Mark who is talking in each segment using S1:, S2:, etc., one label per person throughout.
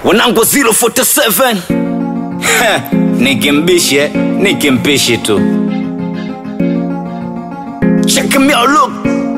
S1: Wanangu 047 nikimpishi tu. Check me out, look.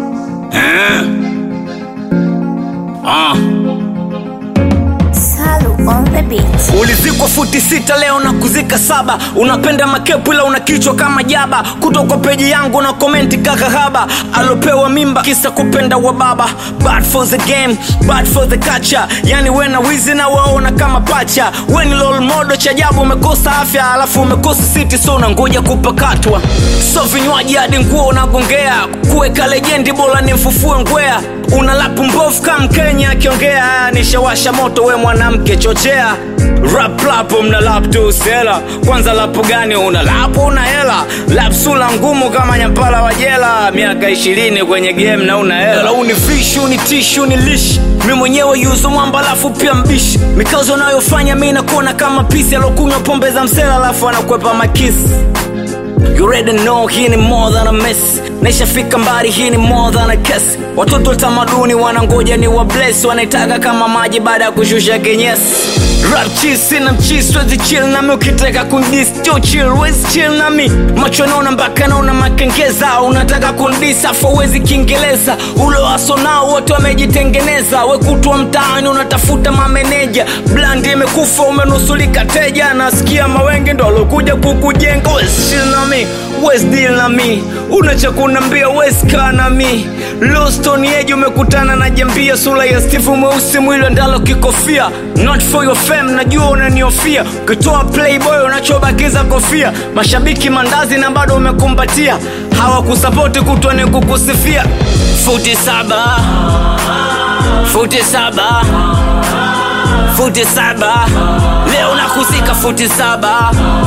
S2: Salu on the beat.
S1: Ulizikwa futi 6 leo na kuzika 7. Unapenda makepu ila una kichwa kama jaba. Kutoka peji yangu na komenti kakahaba. Alopewa mimba kisa kupenda wa baba. Bad for the game, bad for the culture. Yani we na wizi na waona kama pacha. We ni lol modo chajabu, umekosa afya alafu umekosa city, so unangoja kupakatwa. So vinywaji hadi nguo unagongea. Kuweka legendi bora ni mfufue ngwea. Unalapu mbovu kama Mkenya akiongea. Nishawasha moto we mwanamke chochea. Rap lapo mna lap tu sela. Kwanza lapo gani una lapo una hela. Lap sula ngumu kama nyampala wa jela. Miaka 20 kwenye game na una hela. Uni fish, uni tish, uni lish. Mi mwenyewe yuzo mwamba lafu pia mbishi. Mikazo nayofanya mi nakona kama pisi. Alokunywa pombe za msela lafu anakwepa makisi. You already know hii ni more than a mess. Naishafika mbali hii ni more than a kiss. Watoto tamaduni wanangoja ni wa bless. Wanaitaka kama maji baada ya kushusha kinyesi. Rap cheese na mcheese wezi chill na mi. Ukitaka kundis jo chill wezi chill na mi. Macho naona mpaka naona makengeza. Unataka kundis afa wezi kiingeleza. Ulo aso nao wote wamejitengeneza. We kutwa mtaani unatafuta mameneja. Blandi imekufa umenusulika teja. Nasikia mawenge ndo alokuja kukujenga. Wezi chill na mi, wezi deal na mi. Unacha kunambia wezi kaa na mi. Lost on edge umekutana na jambia. Sula ya Steve mweusi mwilo ndalo kikofia. Not for your fame najua unaniofia. Ukitoa playboy unachobakiza kofia. Mashabiki mandazi na bado umekumbatia. Hawakusapoti kutwa ni kukusifia. Futi 7 leo nakuzika. Futi 7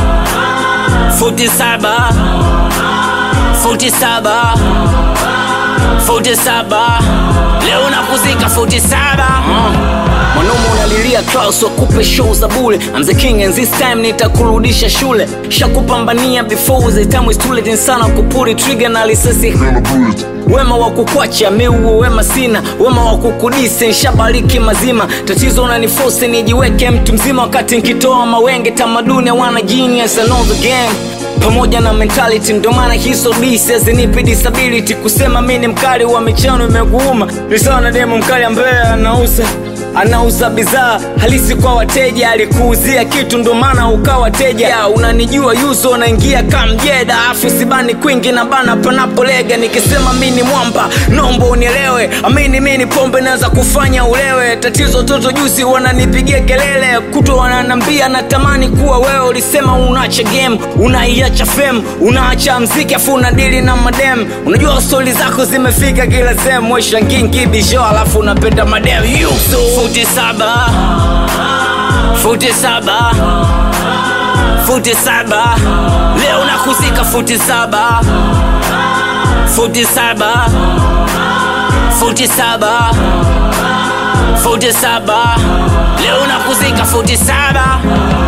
S1: leo nakuzika. Futi 7 Mwanaume unalilia Klaus wakupe show za bule. I'm the king and this time nitakurudisha shule. Shakupambania before the time is too late. Insana kupuri trigger na lisasi. Wema wakukwacha miu wema sina. Wema wakukudise nshabariki mazima. Tatizo unaniforce nijiweke mtu mzima. Wakati nkitoa mawenge tamaduni wana genius. I know the game pamoja na mentality. Ndo maana hiso disi zinipi disability. Kusema mini mkali wa michano imekuuma. Nisawa na demo mkali ambaye anauza bidhaa halisi kwa wateja. Alikuuzia kitu ndo maana ukawa teja. Ya unanijua yuzo unaingia kama mjeda. Afu sibani kwingi na bana panapolega. Nikisema mini mwamba nombo unielewe. Amini mini pombe naza kufanya ulewe. Tatizo toto juzi wananipigia kelele. Kuto wananambia natamani kuwa wewe. Ulisema unaacha game, unaiacha fame, unaacha mziki afu unadili na madem. Unajua stori zako zimefika kila sehemu. Wesha ngingi bisho alafu unapenda madem. Yuzo Futi 7 leo nakuzika. Futi 7 leo nakuzika. Futi 7